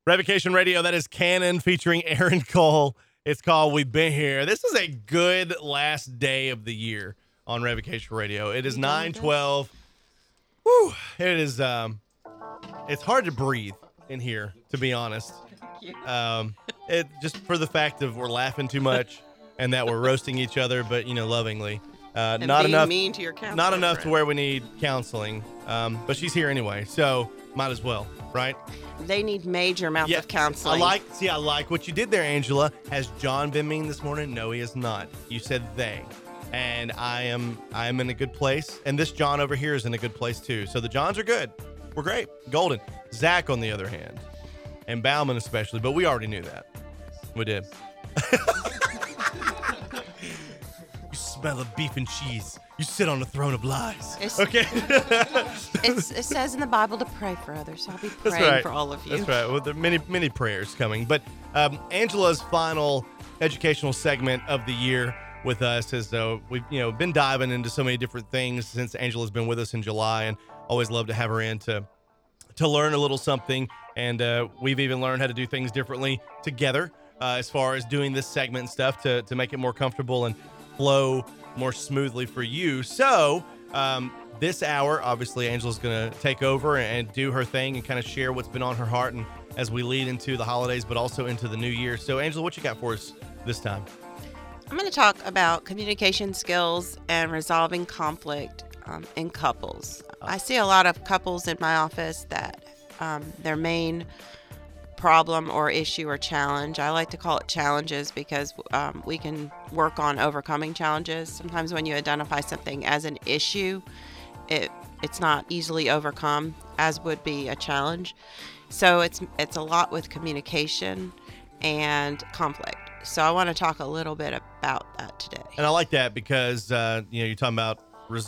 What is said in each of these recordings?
Revocation Radio, that is Canon featuring Aaron Cole. It's called We've Been Here. This is a good last day of the year on Revocation Radio. It is 9:12. Whew. It is, it's hard to breathe in here, to be honest. It just for the fact of we're laughing too much and that we're roasting each other, but, lovingly. And not being enough, mean to your counselor. not enough to where we need counseling. But she's here anyway, so might as well, right? They need major amounts of counseling. I like what you did there, Angela. Has John been mean this morning? No, he has not. You said they. And I am in a good place. And this John over here is in a good place too. So the Johns are good. We're great. Golden. Zach, on the other hand, and Bauman especially, but we already knew that. We did. You smell of beef and cheese. You sit on the throne of lies. Okay. It says in the Bible to pray for others. So I'll be praying for all of you. That's right. Well, there are many prayers coming. But Angela's final educational segment of the year with us is we've been diving into so many different things since Angela's been with us in July, and always love to have her in to learn a little something. And we've even learned how to do things differently together as far as doing this segment and stuff to make it more comfortable and flow more smoothly for you. So this hour, obviously, Angela's going to take over and do her thing and kind of share what's been on her heart and as we lead into the holidays, but also into the new year. So, Angela, what you got for us this time? I'm going to talk about communication skills and resolving conflict in couples. I see a lot of couples in my office that their main problem or issue or challenge, I like to call it challenges because we can work on overcoming challenges. Sometimes when you identify something as an issue, it's not easily overcome, as would be a challenge. So it's a lot with communication and conflict. So I want to talk a little bit about that today. And I like that because you're talking about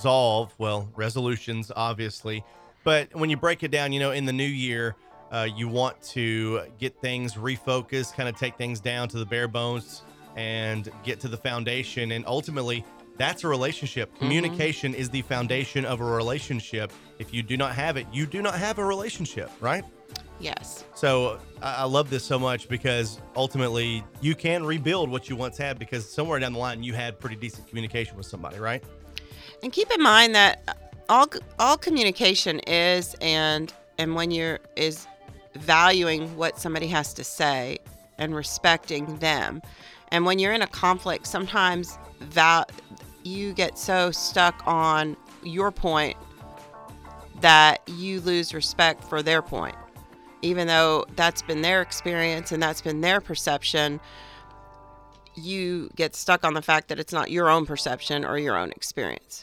resolutions, obviously. But when you break it down, in the new year, you want to get things refocused, kind of take things down to the bare bones and get to the foundation. And ultimately, that's a relationship. Communication is the foundation of a relationship. If you do not have it, you do not have a relationship, right? Yes. So I love this so much because ultimately you can rebuild what you once had because somewhere down the line you had pretty decent communication with somebody, right? And keep in mind that all communication is and when is valuing what somebody has to say and respecting them. And when you're in a conflict, sometimes you get so stuck on your point that you lose respect for their point. Even though that's been their experience and that's been their perception, you get stuck on the fact that it's not your own perception or your own experience.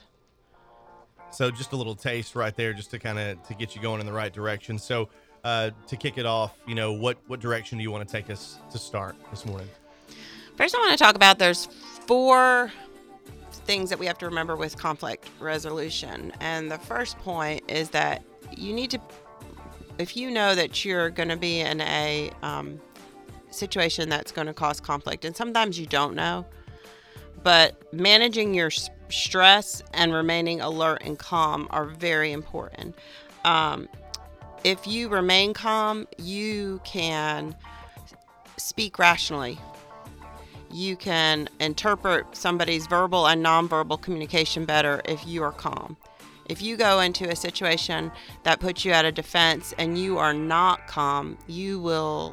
So just a little taste right there just to kind of to get you going in the right direction. So to kick it off, what direction do you want to take us to start this morning? First, I want to talk about there's 4 things that we have to remember with conflict resolution. And the first point is that you need to, if you know that you're going to be in a situation that's going to cause conflict, and sometimes you don't know, but managing your stress and remaining alert and calm are very important. If you remain calm, you can speak rationally. You can interpret somebody's verbal and nonverbal communication better if you are calm. If you go into a situation that puts you at a defense and you are not calm, you will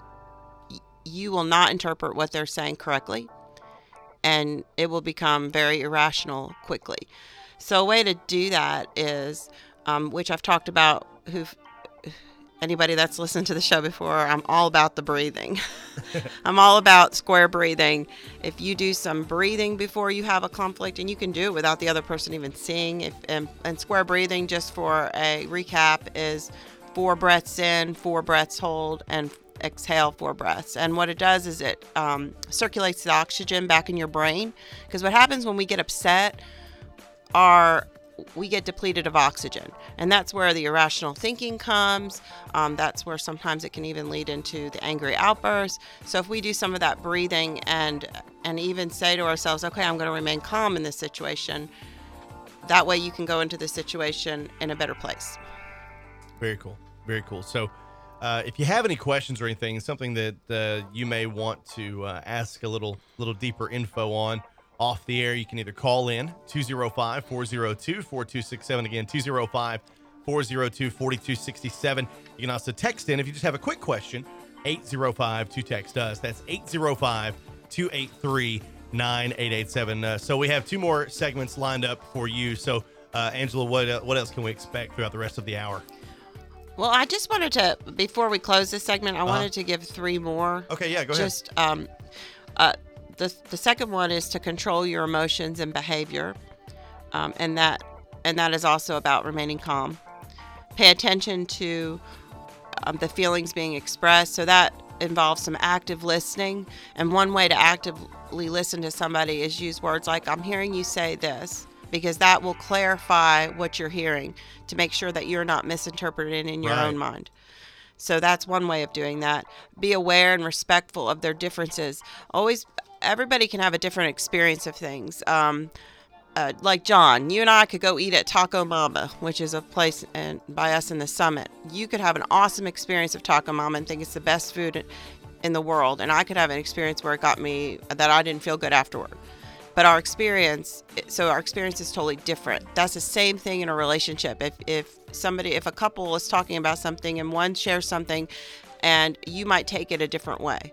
not interpret what they're saying correctly, and it will become very irrational quickly. So a way to do that is, which I've talked about, anybody that's listened to the show before, I'm all about the breathing. I'm all about square breathing. If you do some breathing before you have a conflict, and you can do it without the other person even seeing, and square breathing, just for a recap, is 4 breaths in, 4 breaths hold, and exhale 4 breaths. And what it does is it circulates the oxygen back in your brain, because what happens when we get upset we get depleted of oxygen, and that's where the irrational thinking comes. That's where sometimes it can even lead into the angry outbursts. So if we do some of that breathing and even say to ourselves, okay, I'm going to remain calm in this situation, that way you can go into the situation in a better place. Very cool. Very cool. So if you have any questions or anything, something that you may want to ask a little deeper info on off the air, you can either call in 205-402-4267. Again, 205-402-4267. You can also text in if you just have a quick question, 805-2-TEXT us. That's 805-283-9887. So we have two more segments lined up for you. So, Angela, what else can we expect throughout the rest of the hour? Well, I just wanted to, before we close this segment, I wanted to give three more. Okay, yeah, go ahead. Just the second one is to control your emotions and behavior, and that is also about remaining calm. Pay attention to the feelings being expressed. So that involves some active listening. And one way to actively listen to somebody is use words like, "I'm hearing you say this," because that will clarify what you're hearing to make sure that you're not misinterpreting in your own mind. So that's one way of doing that. Be aware and respectful of their differences. Everybody can have a different experience of things. Like John, you and I could go eat at Taco Mama, which is a place by us in the Summit. You could have an awesome experience of Taco Mama and think it's the best food in the world. And I could have an experience where it got me that I didn't feel good afterward. But our experience is totally different. That's the same thing in a relationship. If a couple is talking about something and one shares something, and you might take it a different way,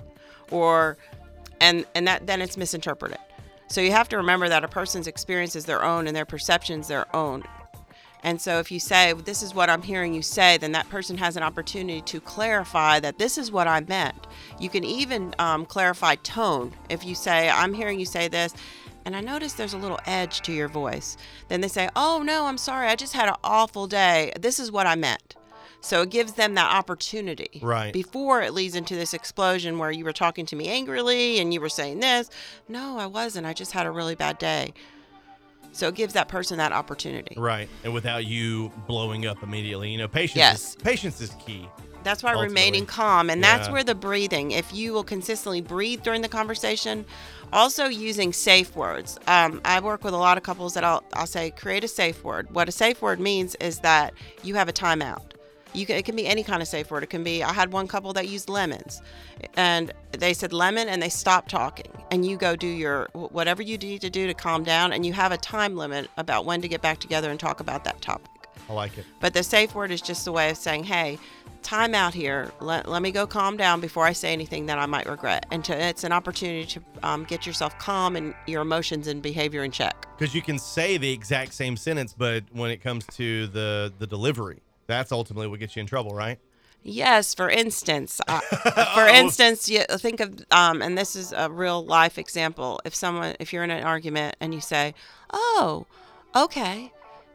and then it's misinterpreted. So you have to remember that a person's experience is their own and their perceptions their own. And so if you say, "This is what I'm hearing you say," then that person has an opportunity to clarify that this is what I meant. You can even clarify tone. If you say, "I'm hearing you say this, and I notice there's a little edge to your voice," then they say, "Oh, no, I'm sorry. I just had an awful day. This is what I meant." So it gives them that opportunity before it leads into this explosion where you were talking to me angrily and you were saying this. "No, I wasn't. I just had a really bad day." So it gives that person that opportunity. Right. And without you blowing up immediately. Patience is key. That's why remaining calm. And that's where the breathing, if you will consistently breathe during the conversation, also using safe words. I work with a lot of couples that I'll say, create a safe word. What a safe word means is that you have a timeout. It can be any kind of safe word. It can be, I had one couple that used lemons, and they said lemon and they stopped talking, and you go do whatever you need to do to calm down, and you have a time limit about when to get back together and talk about that topic. I like it. But the safe word is just a way of saying, "Hey, time out here. Let me go calm down before I say anything that I might regret." And it's an opportunity to get yourself calm and your emotions and behavior in check. Because you can say the exact same sentence, but when it comes to the delivery, that's ultimately what gets you in trouble, right? Yes. For instance, you think of, and this is a real life example. If you're in an argument and you say, "Oh, okay,"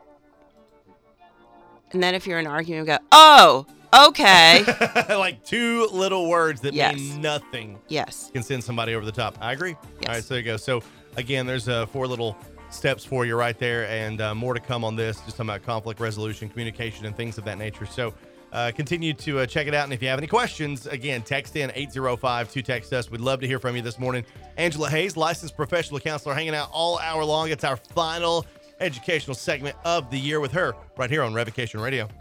and then if you're in an argument, you go, "Oh, okay." Like two little words that mean nothing. Yes. Can send somebody over the top. I agree. Yes. All right, so there you go. So again, there's 4 little steps for you right there, and more to come on this, just talking about conflict resolution, communication, and things of that nature. So continue to check it out, and if you have any questions, again, text in 805-2-TEXT us. We'd love to hear from you this morning. Angela Hayes, licensed professional counselor, hanging out all hour long. It's our final educational segment of the year with her right here on Revocation Radio.